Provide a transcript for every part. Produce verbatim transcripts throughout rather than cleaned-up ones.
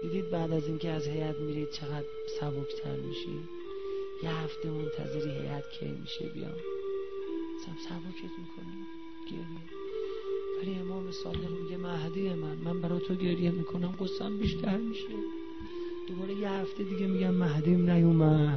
دیدید بعد از اینکه از هیئت میرید چقدر سبکتر میشی؟ یه هفته منتظری هیئت کی میشه بیام، سب سبکت میکنی گریه. ولی امام صادق میگه مهدی من من برای تو گریه میکنم قصه‌ام بیشتر میشه. دوباره یه هفته دیگه میگم مهدیم نیومد.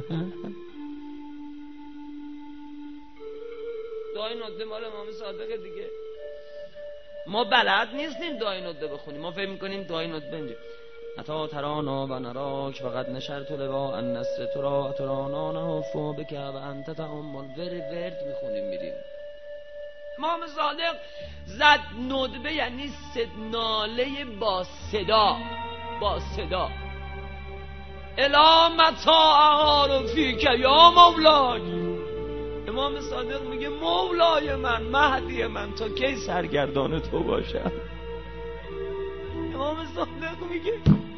دعای ندبه مال امام صادق دیگه. ما بلد نیستیم دعای ندبه بخونیم، ما فکر میکنیم دعای ندبه اینجا اتا ترانا و نراک فقط نشرت لوا ان نصر تو را ترانا نهفو بکه و انت تعمل ور ورد میخونیم میریم. امام صادق زد ندبه یعنی صد ناله با صدا، با صدا الا متا اعار فیک یا مولاک. امام صادق میگه مولای من مهدی من تا کی سرگردان تو باشم. امام صادق میگه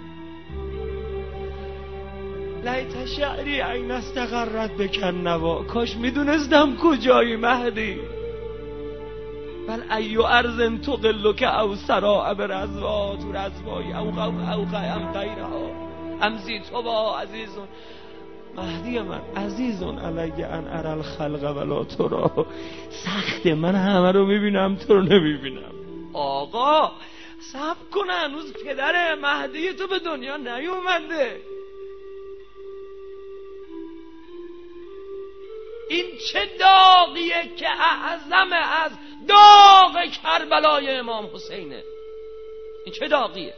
لیت شعری این استقرت بکن نوا، کاش میدونستم کجایی مهدی. بل ایو ارزن تو قلک او سراع برزوا تو رزوایی او قو او قیم غیرها امزی تو با عزیزون. مهدی من عزیزون علیه ان ارى الخلق ولا ترا، سخته من همه رو میبینم تو رو نمیبینم. آقا صبر کن هنوز پدر مهدی تو به دنیا نیومده. این چه داغیه که اعظم از داغ کربلای امام حسینه. این چه داغیه؟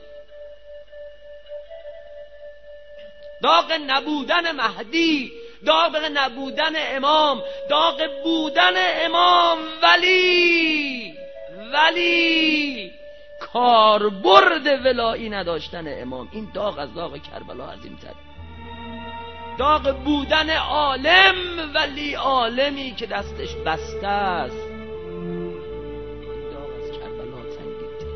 داغ نبودن مهدی، داغ نبودن امام، داغ بودن امام ولی ولی کاربرد ولایی نداشتن امام. این داغ از داغ کربلا عظیم‌تره. داغ بودن عالم ولی عالمی که دستش بسته است، این داغ از کربلا سنگین‌تره.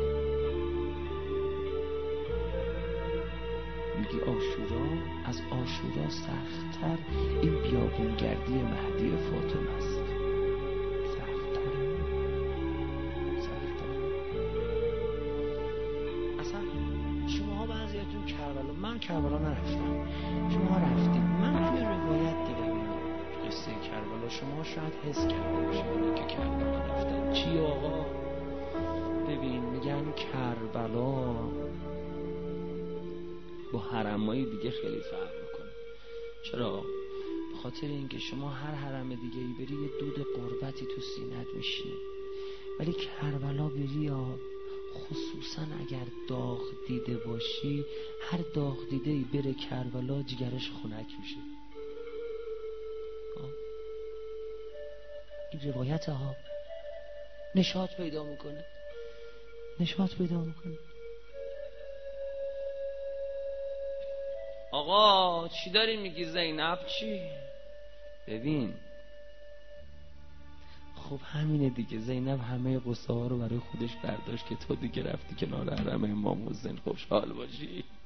میگی آشورا، از آشورا سخت‌تر این بیابونگردی مهدی فاطمه است. سخت‌تر سخت‌تر اصلا شماها بعضیاتون کربلا، من کربلا نرفتم، شما رفتید. من توی روایت دیدم اینو، قصه کربلا. شما شاید حس کرده باشید اونی که کربلا رفتن چی آقا. ببین میگن کربلا با حرمای دیگه خیلی فرق میکنه. چرا؟ به خاطر اینکه شما هر حرم دیگه ای بری یه دود قربتی تو سینت میشینه، ولی کربلا بری یا خصوصا اگر داغ دیده باشی، هر داغ دیده ای بره کربلا جگرش خنک میشه. این روایت ها نشاط پیدا میکنه، نشاط پیدا میکنه. آقا چی داری میگی زینب چی؟ ببین خب همینه دیگه، زینب همه قصه ها رو برای خودش برداشت که تو دیگه رفتی کنار حرم امام حسین خوشحال باشی.